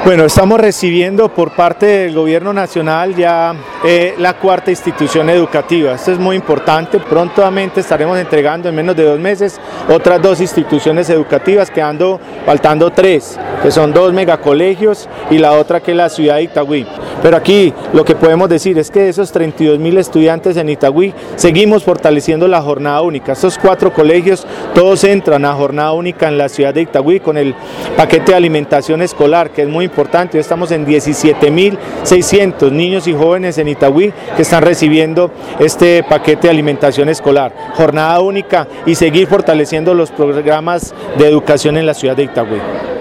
Bueno, estamos recibiendo por parte del Gobierno Nacional ya la cuarta institución educativa. Esto es muy importante. Prontamente estaremos entregando en menos de 2 meses otras 2 instituciones educativas, faltando 3, que son 2 megacolegios y la otra que es la ciudad de Itagüí. Pero aquí lo que podemos decir es que de esos 32.000 estudiantes en Itagüí seguimos fortaleciendo la jornada única. Estos 4 colegios todos entran a jornada única en la ciudad de Itagüí con el paquete de alimentación escolar, que es muy importante. Hoy estamos en 17.600 niños y jóvenes en Itagüí que están recibiendo este paquete de alimentación escolar, jornada única, y seguir fortaleciendo los programas de educación en la ciudad de Itagüí.